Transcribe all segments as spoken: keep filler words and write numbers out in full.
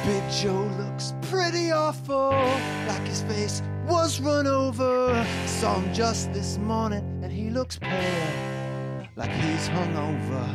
Big Joe looks pretty awful, like his face was run over. Saw him just this morning and he looks pale, like he's hungover.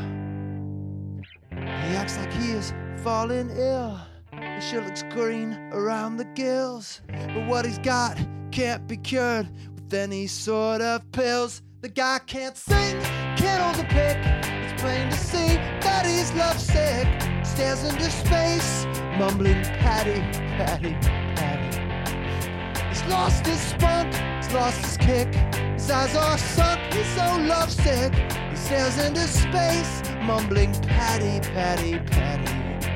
He acts like he is falling ill. His shirt looks green around the gills, but what he's got can't be cured with any sort of pills. The guy can't sing, can't hold a pick. It's plain to see that he's lovesick. Stares into space, mumbling Patty, Patty, Patty. He's lost his spunk, he's lost his kick. His eyes are sunk, he's so lovesick. He stares into space, mumbling Patty, Patty, Patty.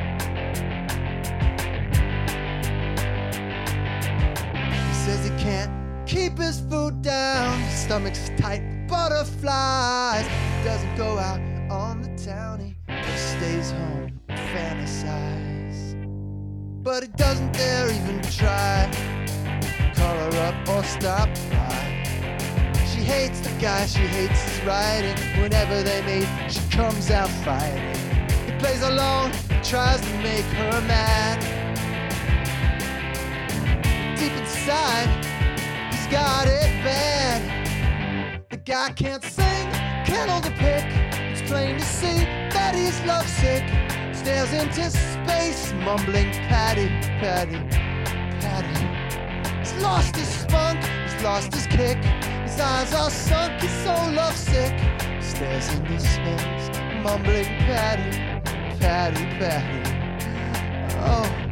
He says he can't keep his food down, his stomach's tight with butterflies. He doesn't go out on the town, he stays home and fantasize. But he doesn't dare even try, call her up or stop by. She hates the guy, she hates his writing. Whenever they meet, she comes out fighting. He plays along, tries to make her mad. Deep inside, he's got it bad. The guy can't sing, can't hold a pick. It's plain to see that he's lovesick. Stares into space, mumbling Patty, Patty, Patty. He's lost his spunk, he's lost his kick. His eyes are sunk, he's so lovesick. Stares into space, mumbling Patty, Patty, Patty. Oh.